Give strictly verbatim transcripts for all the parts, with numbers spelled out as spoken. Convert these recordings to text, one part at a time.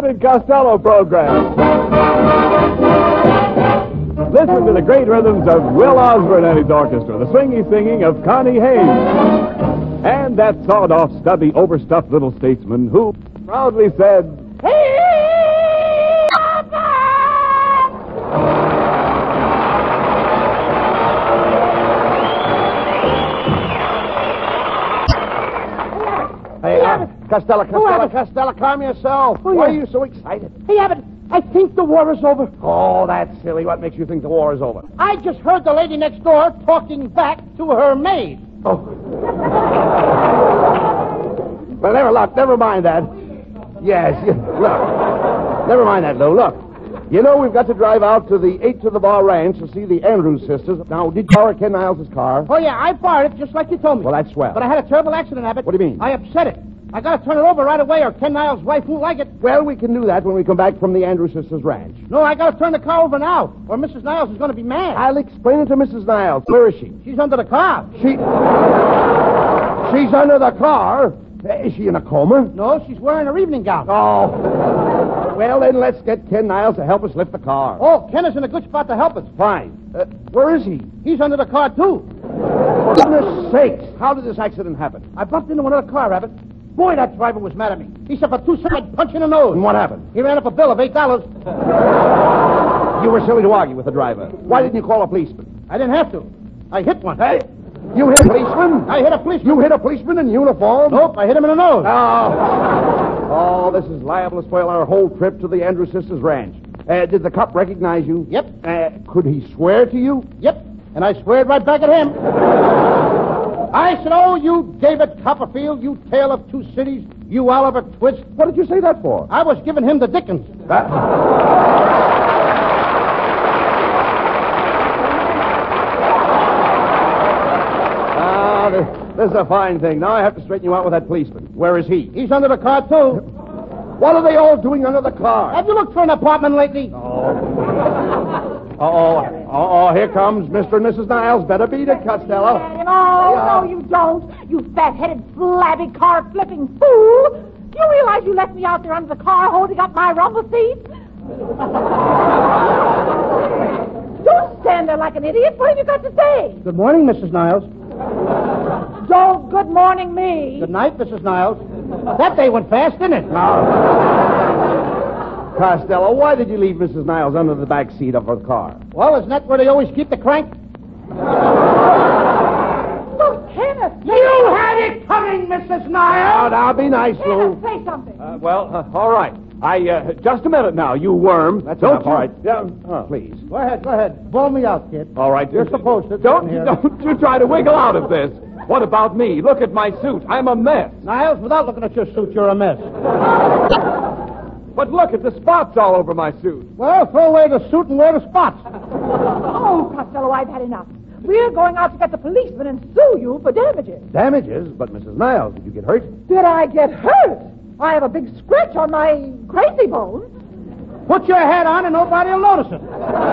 Abbott and Costello program. Listen to the great rhythms of Will Osborne and his orchestra, the swingy singing of Connie Haynes, and that sawed-off, stubby, overstuffed little statesman who proudly said, "Hey, Abbott!" Hey, Abbott. Costello, Costello, Costello, calm yourself. Oh, Why yeah. are you so excited? Hey, Abbott, I think the war is over. Oh, that's silly. What makes you think the war is over? I just heard the lady next door talking back to her maid. Oh. Well, never, look, never mind that. Yes, yes, look. Never mind that, Lou. Look, you know we've got to drive out to the eight to the Bar Ranch to see the Andrews sisters. Now, did you borrow Ken Niles' car? Oh, yeah, I borrowed it just like you told me. Well, that's swell. But I had a terrible accident, Abbott. What do you mean? I upset it. I got to turn it over right away or Ken Niles' wife won't like it. Well, we can do that when we come back from the Andrews sisters' ranch. No, I got to turn the car over now or Missus Niles is going to be mad. I'll explain it to Missus Niles. Where is she? She's under the car. She... She's under the car? Is she in a coma? No, she's wearing her evening gown. Oh. Well, then let's get Ken Niles to help us lift the car. Oh, Ken is in a good spot to help us. Fine. Uh, where is he? He's under the car, too. For goodness sakes, how did this accident happen? I bumped into another car, Abbott. Boy, that driver was mad at me. He said for two cents I'd punch in the nose. And what happened? He ran up a bill of eight dollars. You were silly to argue with the driver. Why didn't you call a policeman? I didn't have to. I hit one. Hey, you hit a policeman? I hit a policeman. You hit a policeman in uniform? Nope, I hit him in the nose. Oh, oh this is liable to spoil our whole trip to the Andrews sisters' ranch. Uh, did the cop recognize you? Yep. Uh, could he swear to you? Yep. And I sweared right back at him. I said, oh, you David Copperfield, you tale of two cities, you Oliver Twist. What did you say that for? I was giving him the Dickens. That... ah, this, this is a fine thing. Now I have to straighten you out with that policeman. Where is he? He's under the car, too. What are they all doing under the car? Have you looked for an apartment lately? Uh-oh. Uh-oh, here comes Mister and Missus Niles. Better beat it, Costello. No, no, you don't. You fat-headed, flabby, car-flipping fool. Do you realize you left me out there under the car holding up my rumble seat? Don't stand there like an idiot. What have you got to say? Good morning, Missus Niles. Don't good morning me. Good night, Missus Niles. That day went fast, didn't it? Costello, why did you leave Missus Niles under the back seat of her car? Well, isn't that where they always keep the crank? Look, Kenneth. You had it coming, Missus Niles. Now, now, be nice, Lou. Kenneth, say something. Uh, well, uh, all right. I, uh, just a minute now, you worm. That's Don't enough. you... All right. Yeah, Oh, please. Go ahead, go ahead. Blow me out, kid. all right. You're supposed to. Don't, Here. don't you try to wiggle out of this. What about me? Look at my suit. I'm a mess. Niles, without looking at your suit, you're a mess. But look at the spots all over my suit. Well, throw away the suit and wear the spots. Oh, Costello, I've had enough. We're going out to get the policeman and sue you for damages. Damages? But, Missus Niles, did you get hurt? Did I get hurt? I have a big scratch on my crazy bone. Put your hat on and nobody will notice it.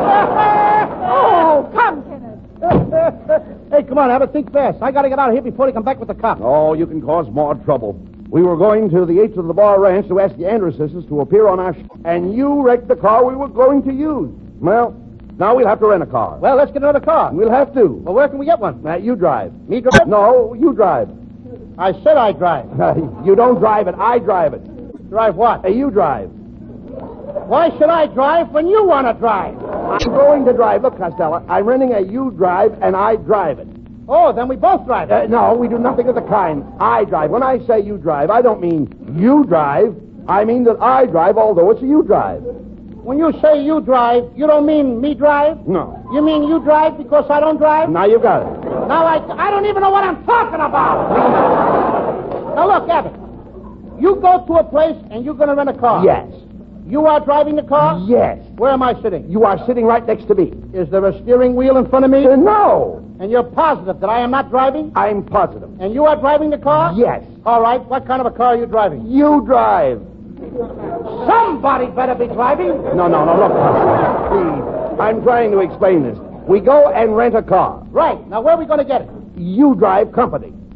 Oh, come, Kenneth. Hey, come on, Abbott, think fast. I got to get out of here before they come back with the cops. Oh, you can cause more trouble. We were going to the eight to the Bar Ranch to ask the Andrews sisters to appear on our show, and you wrecked the car we were going to use. Well, now we'll have to rent a car. Well, let's get another car. We'll have to. Well, where can we get one? Uh, you drive. Me drive? No, you drive. I said I drive. Uh, you don't drive it. I drive it. Drive what? Uh, you drive. Why should I drive when you want to drive? I'm going to drive. Look, Costello, I'm renting a you drive, and I drive it. Oh, then we both drive. Uh, no, we do nothing of the kind. I drive. When I say you drive, I don't mean you drive. I mean that I drive, although it's a you drive. When you say you drive, you don't mean me drive? No. You mean you drive because I don't drive? Now you got it. Now I, I don't even know what I'm talking about. Now look, Abbott. You go to a place and you're going to rent a car. Yes. You are driving the car? Yes. Where am I sitting? You are sitting right next to me. Is there a steering wheel in front of me? Uh, no. And you're positive that I am not driving? I'm positive. And you are driving the car? Yes. All right. What kind of a car are you driving? You drive. Somebody better be driving. No, no, no, look. Please. I'm trying to explain this. We go and rent a car. Right. Now, where are we going to get it? You drive company.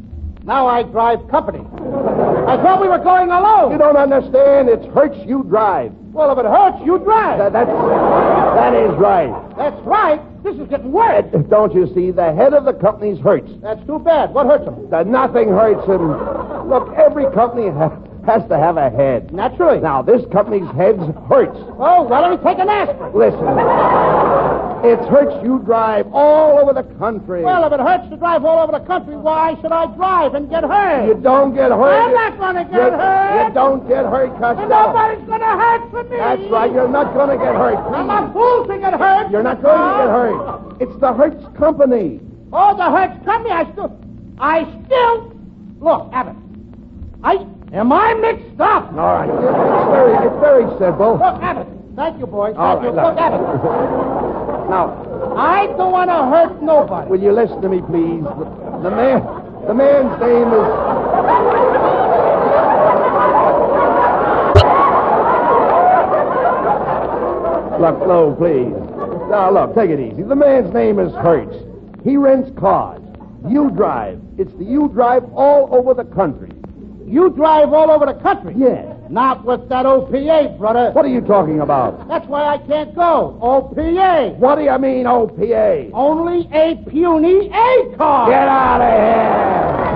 Now I drive company. I thought we were going alone. You don't understand. It's Hertz you drive. Well, if it hurts, you drive. That, that's, that is right. That's right. This is getting worse. Don't you see? The head of the company's Hertz. That's too bad. What hurts him? Uh, nothing hurts him. Look, every company ha- has to have a head. Naturally. Now, this company's head's Hertz. Oh, well, let me take an aspirin. Listen. It's Hertz you drive all over the country. Well, if it hurts to drive all over the country, why should I drive and get hurt? You don't get hurt. I'm not going to get you, hurt. You don't get hurt, Costello. And nobody's going to hurt for me. That's right. You're not going to get hurt. I'm a fool to get hurt. You're not going to get hurt. It's the Hertz Company. Oh, the Hertz Company. I still... I still... Look, Abbott. I... Am I mixed up? All right. It's very, it's very simple. Look, Abbott. Thank you, boys. Thank All right, you. look. Look, Abbott. Now, I don't want to hurt nobody. will you listen to me, please? The, the man, the man's name is... Look, no, please. Now, look, take it easy. The man's name is Hertz. He rents cars. You drive. It's the you drive all over the country. You drive all over the country? Yes. Not with that O P A, brother. What are you talking about? That's why I can't go. O P A. What do you mean, O P A? Only a puny A car. Get out of here!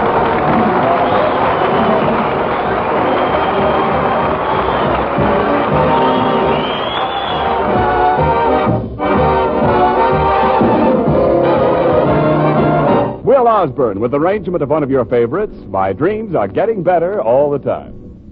Will Osborne with arrangement of one of your favorites, My Dreams Are Getting Better All the Time.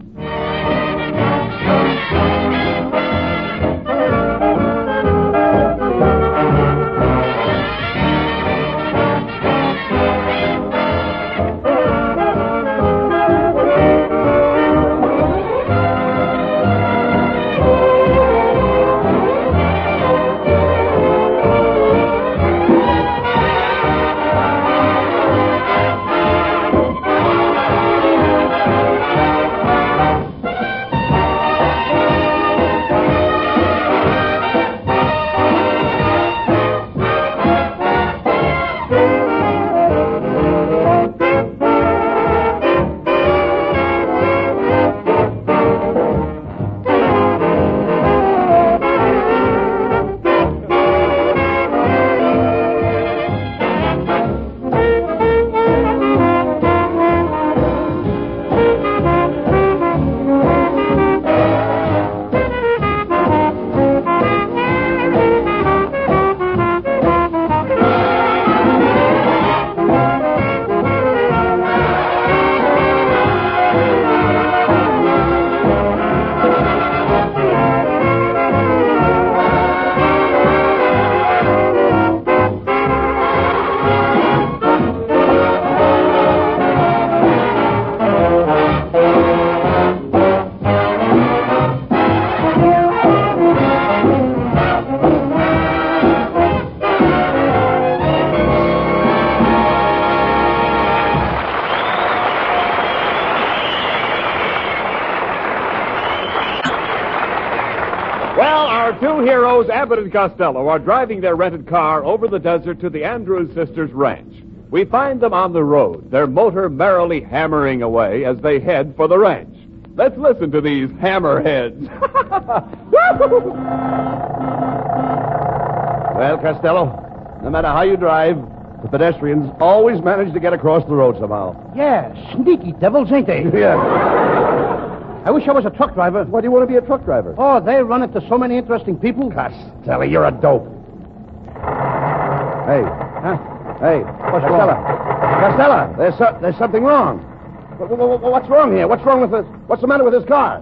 Two heroes, Abbott and Costello, are driving their rented car over the desert to the Andrews sisters' ranch. We find them on the road, their motor merrily hammering away as they head for the ranch. Let's listen to these hammerheads. Well, Costello, no matter how you drive, the pedestrians always manage to get across the road somehow. Yeah, sneaky devils, ain't they? Yeah. I wish I was a truck driver. Why do you want to be a truck driver? Oh, they run into so many interesting people. Costello, you're a dope. Hey. Huh? Hey. What's Costello. wrong? Costello, there's, so, there's something wrong. What, what, what's wrong here? What's wrong with this? What's the matter with this car?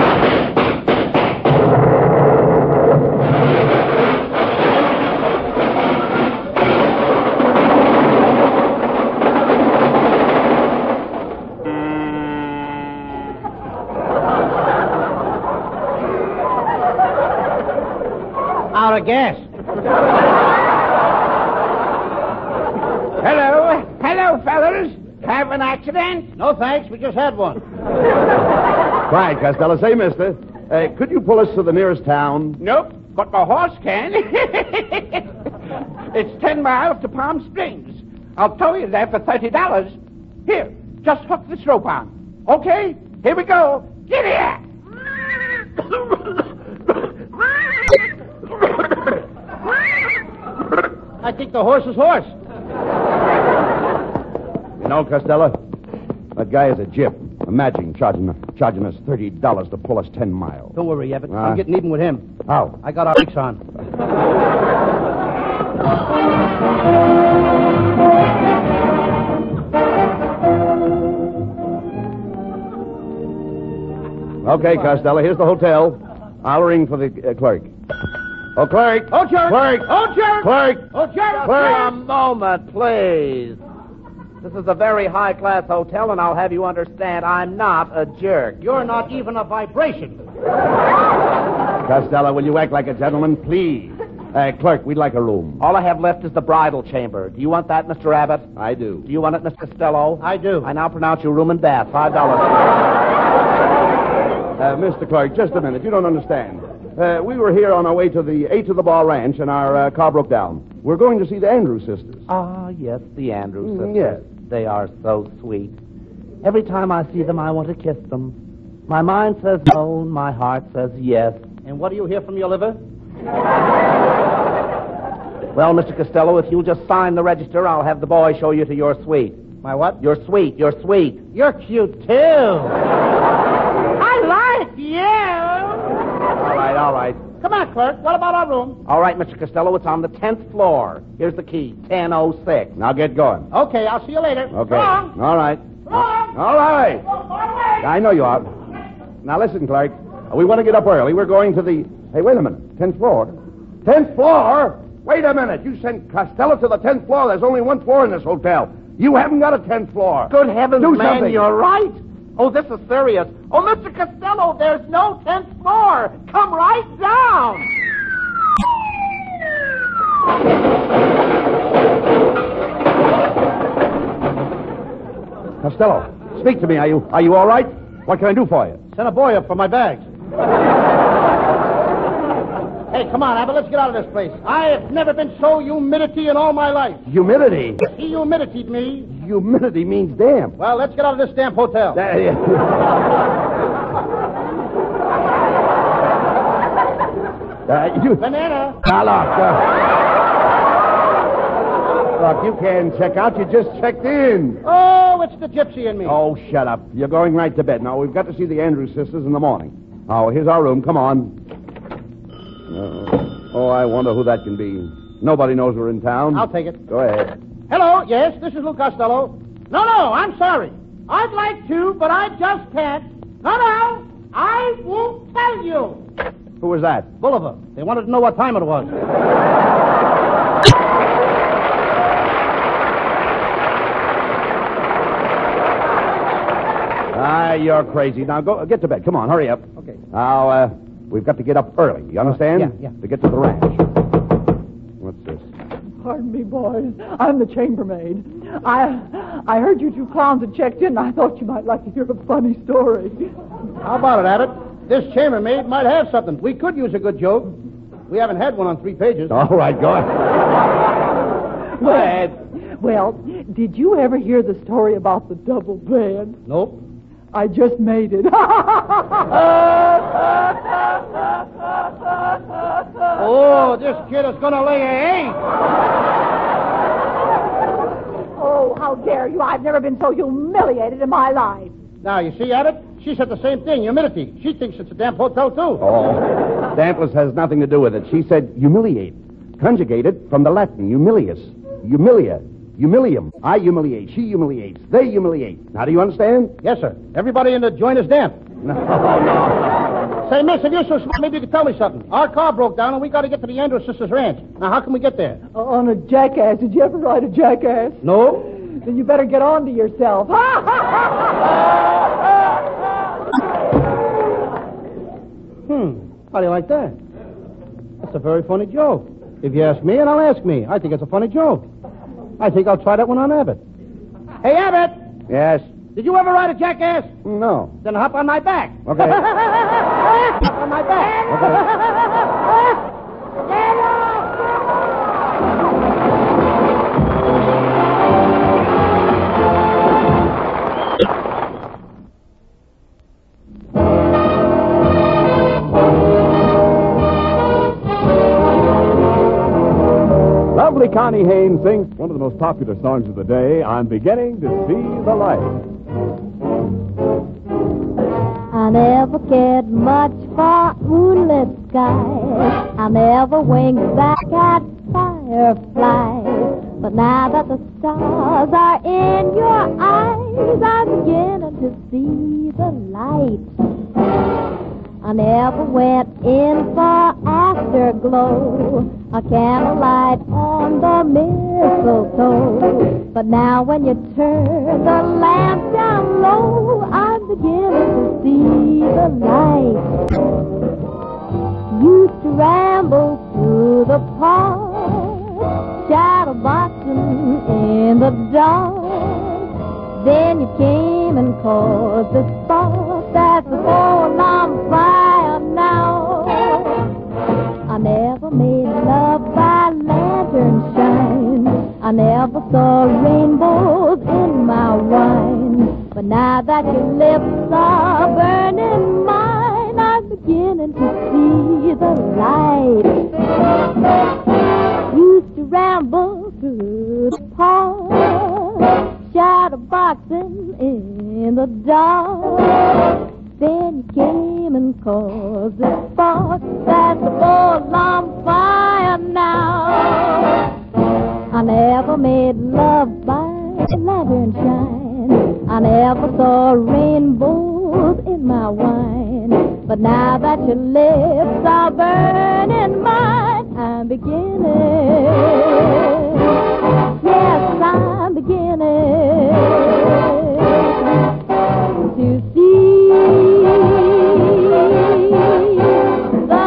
Out of gas. Hello. Hello, fellas. Have an accident? No, thanks. We just had one. Quiet, Costello. Say, mister, uh, could you pull us to the nearest town? Nope, but my horse can. It's ten miles to Palm Springs. I'll tow you there for thirty dollars. Here, just hook this rope on. Okay, here we go. Get here! I think the horse is hoarse. You know, Costello, that guy is a gyp. Imagine charging, charging us thirty dollars to pull us ten miles. Don't worry, Everett. Uh, I'm getting even with him. How? I got our brakes on. Okay, Costello, here's the hotel. I'll ring for the uh, clerk. Oh, clerk! Oh, jerk! Clerk! Oh, jerk! Clerk! Oh, jerk! Clerk! A moment, please. This is a very high-class hotel, and I'll have you understand I'm not a jerk. You're not even a vibration. Costello, will you act like a gentleman, please? Uh, clerk, we'd like a room. All I have left is the bridal chamber. Do you want that, Mister Abbott? I do. Do you want it, Mister Costello? I do. I now pronounce you room and bath. Five dollars. Uh, Mister Clerk, just a minute. You don't understand. Uh, we were here on our way to the Eight to the Ball Ranch, and our uh, car broke down. We're going to see the Andrews sisters. Ah, yes, the Andrews Mm, sisters. yes. They are so sweet. Every time I see them, I want to kiss them. My mind says no, and my heart says yes. And what do you hear from your liver? Well, Mister Costello, if you'll just sign the register, I'll have the boy show you to your suite. My what? Your suite, your suite. You're cute, too. I like you. All right, all right. Come on, clerk. What about our room? All right, Mister Costello, it's on the tenth floor. Here's the key, ten oh six. Now get going. Okay, I'll see you later. Okay. Wrong. All right. Wrong. All right. I know you are. Now listen, clerk. We want to get up early. We're going to the... Hey, wait a minute. Tenth floor? Tenth floor? Wait a minute. You sent Costello to the tenth floor. There's only one floor in this hotel. You haven't got a tenth floor. Good heavens, Do man, something. you're right. Oh, this is serious. Oh, Mister Costello, there's no tenth floor. Come right down. Costello, speak to me. Are you are you all right? What can I do for you? Send a boy up for my bags. Hey, come on, Abbott. Let's get out of this place. I have never been so humidity in all my life. Humidity. He humiditied me. Humidity means damp. Well, let's get out of this damn hotel. That- yeah. uh, you... Banana. Now, look. Uh... Look, you can't check out. You just checked in. Oh, it's the gypsy in me. Oh, shut up. You're going right to bed. Now, we've got to see the Andrews sisters in the morning. Oh, here's our room. Come on. Uh, oh, I wonder who that can be. Nobody knows we're in town. I'll take it. Go ahead. Hello, yes, this is Lou Costello. No, no, I'm sorry. I'd like to, but I just can't. No, no, I won't tell you. Who was that? Bolivar. They wanted to know what time it was. Ah, you're crazy. Now, go get to bed. Come on, hurry up. Okay. Now, uh, we've got to get up early. You understand? Yeah, yeah. To get to the ranch. What's this? Pardon me, boys. I'm the chambermaid. I I heard you two clowns had checked in, and I thought you might like to hear a funny story. How about it, Abbott? This chambermaid might have something. We could use a good joke. We haven't had one on three pages. All right, go ahead. Go ahead. Well, did you ever hear the story about the double bed? Nope. I just made it. Oh, this kid is going to lay an egg. Oh, how dare you! I've never been so humiliated in my life. Now, you see, Abbott? She said the same thing, humidity. She thinks it's a damp hotel, too. Oh, dampness has nothing to do with it. She said humiliate. Conjugated from the Latin, humilius. Humilia. Humilium. I humiliate. She humiliates. They humiliate. Now, do you understand? Yes, sir. Everybody in the joint is damp. No, no. Say, miss, if you're so smart, maybe you could tell me something. Our car broke down, and we got to get to the Andrews Sisters Ranch. Now, how can we get there? Uh, on a jackass. Did you ever ride a jackass? No. Then you better get on to yourself. Hmm. How do you like that? That's a very funny joke. If you ask me, and I'll ask me. I think it's a funny joke. I think I'll try that one on Abbott. Hey, Abbott! Yes? Did you ever ride a jackass? No. Then hop on my back. Okay. Hop on my back. lovely Connie Haynes sings one of the most popular songs of the day, I'm Beginning to See the Light. I never cared much for moonlit skies. I never winked back at fireflies. But now that the stars are in your eyes, I'm beginning to see the light. I never went in for afterglow, a candlelight on the mistletoe. But now when you turn the lamp down low, I'm beginning to see the light. Used to ramble through the park, shadow boxing in the dark. Then you came and caused a spark that's a whole on fire now. I never made love by lantern shine. I never saw rainbows in my wine. But now that your lips are burning mine, I'm beginning to see the light. Used to ramble through the park, shadow boxing in the dark. Then you came and caused a spark that's a full on fire now. I never made love by lantern shine. I never saw rainbows in my wine. But now that your lips are burning mine, I'm beginning. Yes, I'm beginning to see the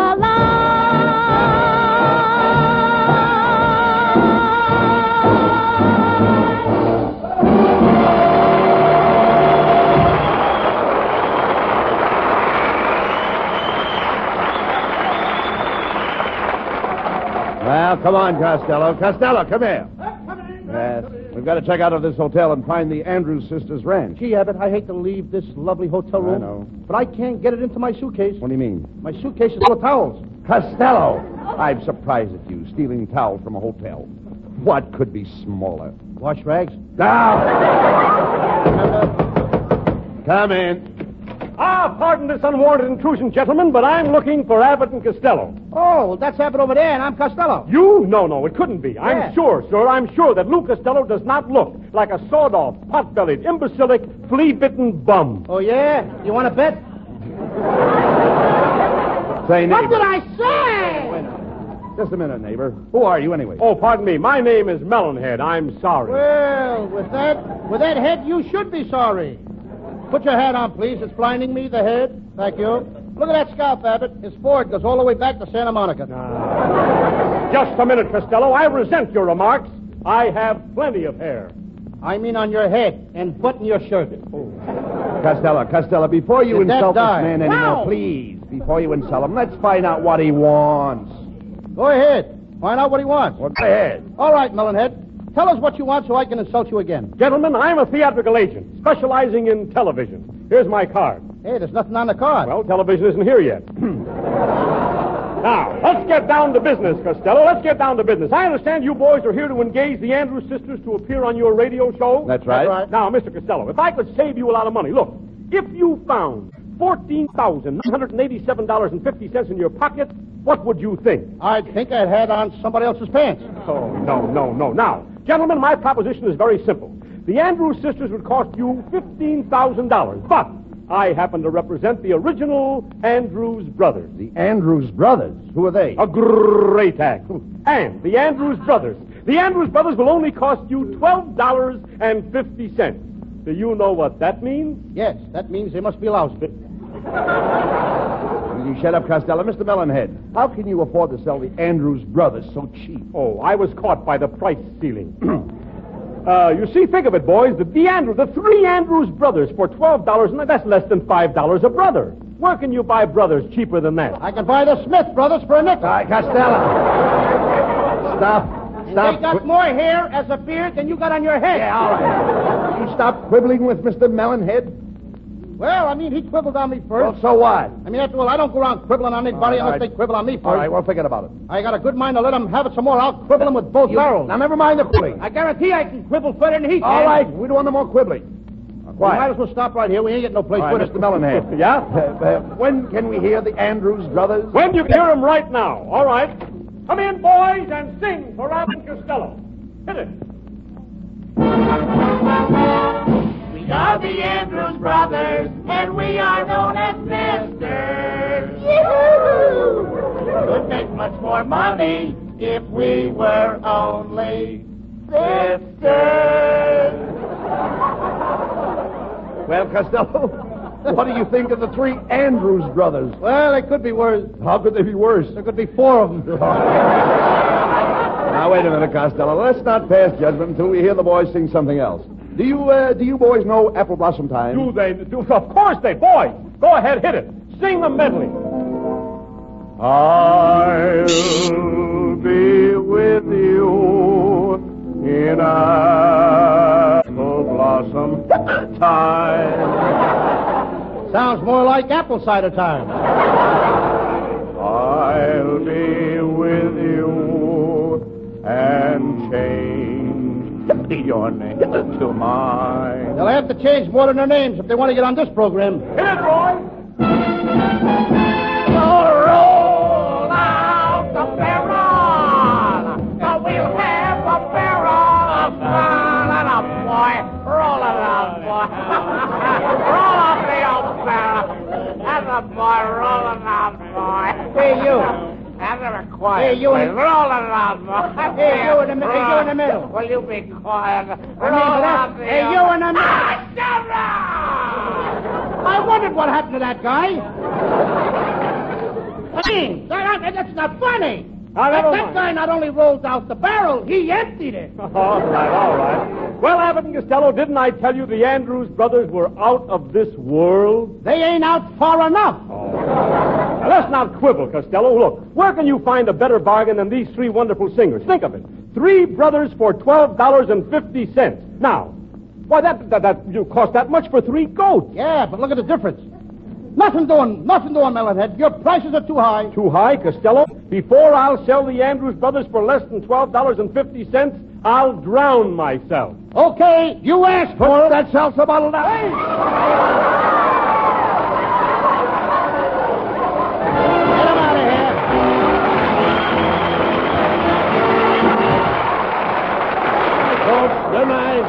Well, come on, Costello. Costello, come here. Yes. We've got to check out of this hotel and find the Andrews Sisters Ranch. Gee, Abbott, I hate to leave this lovely hotel room. I know. But I can't get it into my suitcase. What do you mean? My suitcase is full of towels. Costello! I'm surprised at you, stealing towels from a hotel. What could be smaller? Wash rags? Now! Come in. Ah, pardon this unwarranted intrusion, gentlemen, but I'm looking for Abbott and Costello. Oh, well, that's Abbott over there, and I'm Costello. You? No, no, it couldn't be. I'm Yeah. sure, sir, I'm sure that Lou Costello does not look like a sawed-off, pot-bellied, imbecilic, flea-bitten bum. Oh, yeah? You want to bet? Say, neighbor. What did I say? Just a minute, neighbor. Who are you, anyway? Oh, pardon me. My name is Melonhead. I'm sorry. Well, with that, with that head, you should be sorry. Put your hat on, please. It's blinding me, the head. Thank you. Look at that scalp, Abbott. His forehead goes all the way back to Santa Monica. Uh, just a minute, Costello. I resent your remarks. I have plenty of hair. I mean on your head and button your shirt. Oh. Costello, Costello, before you Did that insult this die? man anymore, Wow. please, before you insult him, let's find out what he wants. Go ahead. Find out what he wants. Well, go ahead. All right, Melonhead. Tell us what you want so I can insult you again. Gentlemen, I'm a theatrical agent specializing in television. Here's my card. Hey, there's nothing on the card. Well, television isn't here yet. Now, let's get down to business, Costello. Let's get down to business. I understand you boys are here to engage the Andrews sisters to appear on your radio show. That's right. That's right. Now, Mister Costello, if I could save you a lot of money, look, if you found fourteen thousand nine hundred eighty-seven dollars and fifty cents in your pocket, what would you think? I think I'd had on somebody else's pants. Oh, no, no, no. Now, gentlemen, my proposition is very simple. The Andrews sisters would cost you fifteen thousand dollars, but I happen to represent the original Andrews brothers. The Andrews brothers. Who are they? A great act. And the Andrews brothers. The Andrews brothers will only cost you twelve dollars and fifty cents. Do you know what that means? Yes, that means they must be lousy. Will you shut up, Costello? Mister Melonhead, how can you afford to sell the Andrews brothers so cheap? Oh, I was caught by the price ceiling. uh, you see, think of it, boys. The, the, Andrew, the three Andrews brothers for twelve dollars, and that's less than five dollars a brother. Where can you buy brothers cheaper than that? I can buy the Smith brothers for a nickel. All right, Costello. Stop. Stop. They got more hair as a beard than you got on your head. Yeah, all right. You stop quibbling with Mister Melonhead. Well, I mean, he quibbled on me Well, first. so what? I mean, after all, I don't go around quibbling on anybody All right, all unless right. they quibble on me first. All right, well, forget about it. I got a good mind to let him have it some more. I'll quibble him with both You- barrels. Now, never mind the quibbling. I guarantee I can quibble further than he can. All right, we don't want no more quibbling. Now, We quiet. might as well stop right here. We ain't getting no place All right, with Mister it. Mellenhand. Yeah? Uh, uh, when can we hear the Andrews Brothers? When you hear him right now. All right. Come in, boys, and sing for Abbott Costello. Hit it. We are the Andrews Brothers, and we are known as Misters. Yoo-hoo! Could make much more money if we were only sisters. Well, Costello, what do you think of the three Andrews Brothers? Well, it could be worse. How could they be worse? There could be four of them. Now, wait a minute, Costello. Let's not pass judgment until we hear the boys sing something else. Do you, uh, do you boys know Apple Blossom Time? Do they? Do, of course they. Boys, go ahead, hit it. Sing the medley. I'll be with you in Apple Blossom time. Sounds more like apple cider time. I'll be with you and change your name to mine. They'll have to change more than their names if they want to get on this program. Hit it, boy! Roll out the barrel. We'll have a barrel of fun. And a boy, roll it out, boy. Roll out the old barrel. And a boy, roll it out, boy. Hey, you. And never quiet. Hey, you in please. the- Roll it out, boy. Hey, you in the mi- hey, you in the middle. Will you be quiet? I Roll mean, out that- the hey, old- you in the middle. Ah, shut up! I wondered what happened to that guy. Hey, that, that- that's not funny. Ah, that never that mind. guy not only rolled out the barrel, he emptied it. All right, all right. Well, Abbott and Costello, didn't I tell you the Andrews brothers were out of this world? They ain't out far enough. Now, let's not quibble, Costello. Look, where can you find a better bargain than these three wonderful singers? Think of it. Three brothers for twelve dollars and fifty cents. Now, why, that, that, that you cost that much for three goats. Yeah, but look at the difference. Nothing doing, nothing doing, Melonhead. Your prices are too high. Too high, Costello? Before I'll sell the Andrews brothers for less than twelve dollars and fifty cents, I'll drown myself. Okay, you asked for it. That salsa bottle down. Get him out of here. Folks, good night.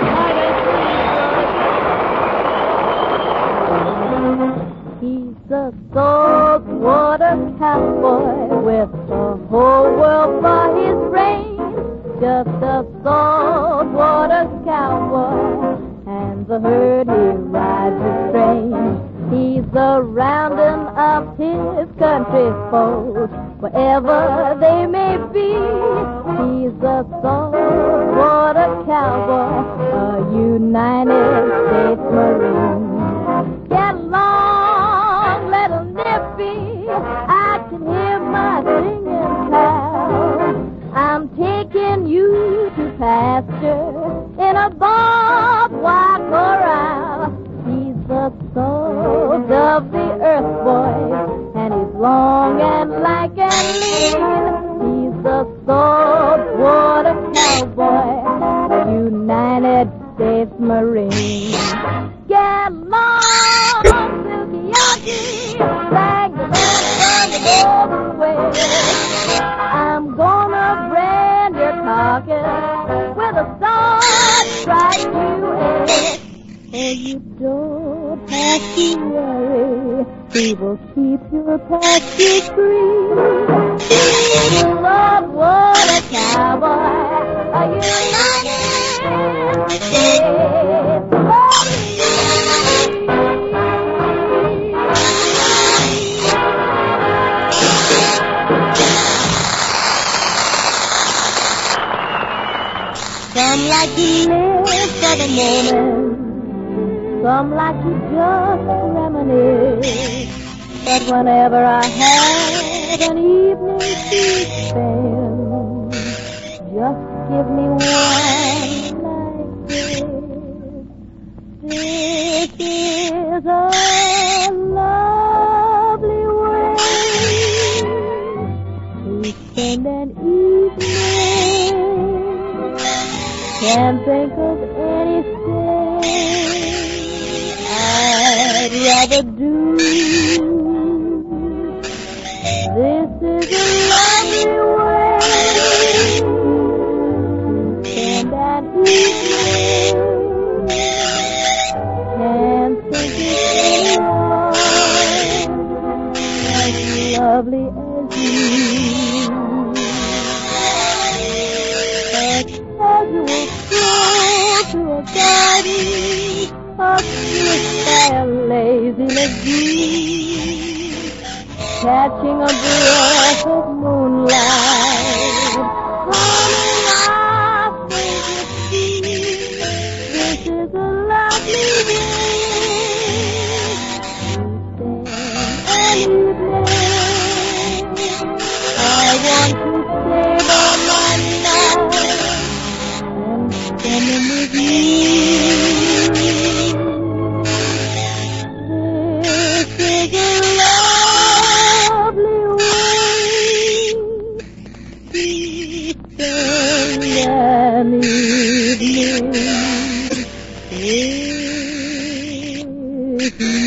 He's a saltwater cowboy with the whole world for his reins. Just a saltwater cowboy, and the herd he rides is strange. He's a rounding up his country foes, wherever they may be. He's a saltwater cowboy, a United States Marine. Get along, little Nippy, I can hear my singing cow. I'm taking you to pasture in a barbed wire corral. He's the salt of the earth, boy, and he's long and lank and lean. He's the saltwater cowboy, a United States Marine. Get along, Silky Yankee, like the man from the golden way. I'm gonna brand your carcass with a star striped U S. Oh, you don't have to worry, we will keep your pasture free. The saltwater cowboy, a United States Some like to live for the moment, some like to just reminisce. But whenever I have an evening to spend, just give me one like this. This is a spend an evening. Can't think of anything I'd rather do. This is a lovely way to spend an evening. Can't think of anyone as lovely as you. A casual stroll to a garden, a kiss by a lazy lagoon, catching a breath of moonlight, humming our favorite tune. This is a lovely day to spend an evening. I want to save all my life and spend them with you. This is a lovely way to spend an evening with you.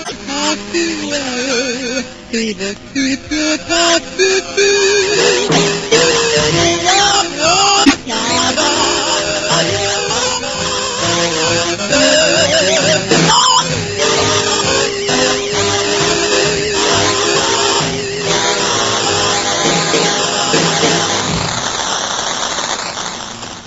Keep it, keep it, keep it,